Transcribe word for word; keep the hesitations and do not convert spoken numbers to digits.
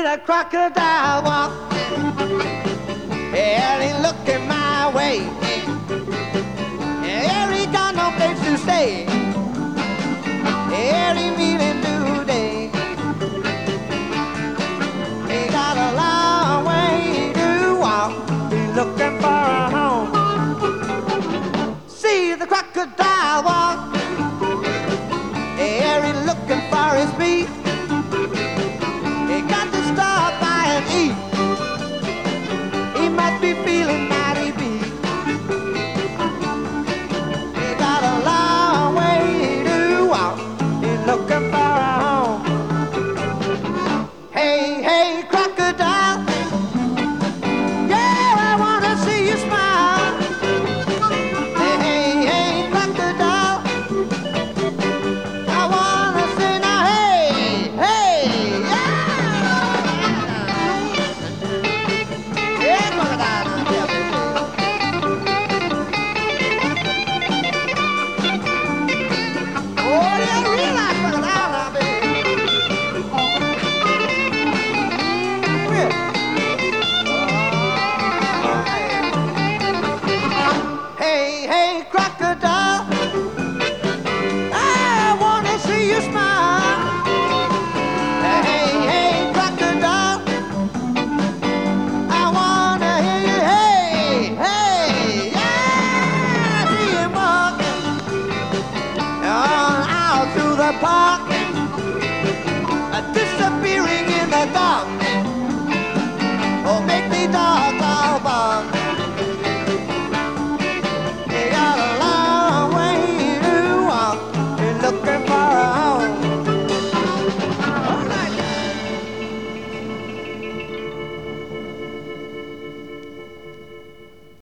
the crocodile walk. Yeah, he looking my way. Yeah, he got no place to stay. Yeah, he meeting today. He got a long way to walk. He's looking for a home. See the crocodile walk. Yeah, he's looking for his meat. He got to stop by and eat. He must be feeling mighty beat. He got a long way to walk. He's looking for a home. Hey, hey, crocodile. Yeah, I want to see you smile. Hey, hey, hey, crocodile. I want to say now, hey, hey, yeah. Yeah, crocodile. Yeah, baby. Oh, yeah, real life crocodile now, baby. Hey, hey, crocodile, I wanna see you smile. Hey, hey, crocodile, I wanna hear you. Hey, hey, yeah, I see him walking on out through the park, uh, disappearing in the dark.